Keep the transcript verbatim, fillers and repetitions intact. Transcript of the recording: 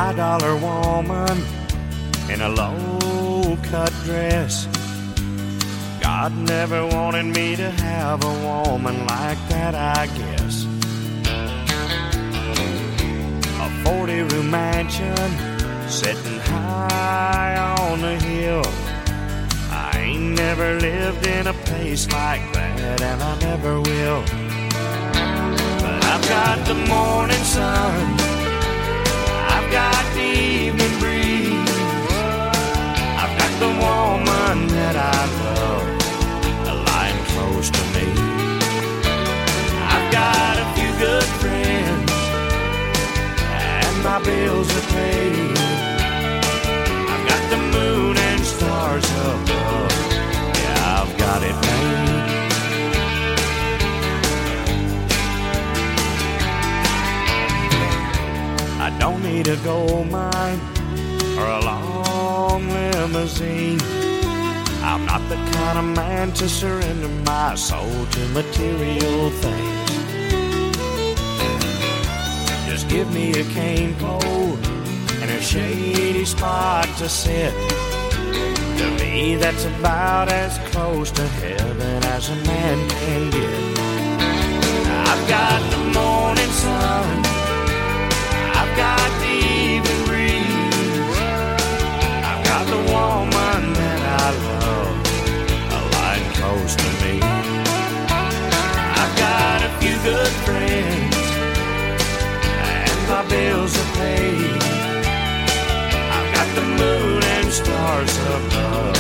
high-dollar woman in a low-cut dress. God never wanted me to have a woman like that, I guess. A forty-room mansion sitting high on the hill. I ain't never lived in a place like that, and I never will. But I've got the morning sun, I've got the evening breeze, I've got the woman that I love lying close to me. I've got a few good friends, and my bills are paid. I've got the moon and stars above, yeah, I've got it made. I don't need a gold mine or a long limousine. I'm not the kind of man to surrender my soul to material things. Just give me a cane pole and a shady spot to sit. To me, that's about as close to heaven as a man can get. I've got the morning sun, I've got the evening breeze, I've got the woman that I love lying close to me. I've got a few good friends, and my bills are paid. I've got the moon and stars above,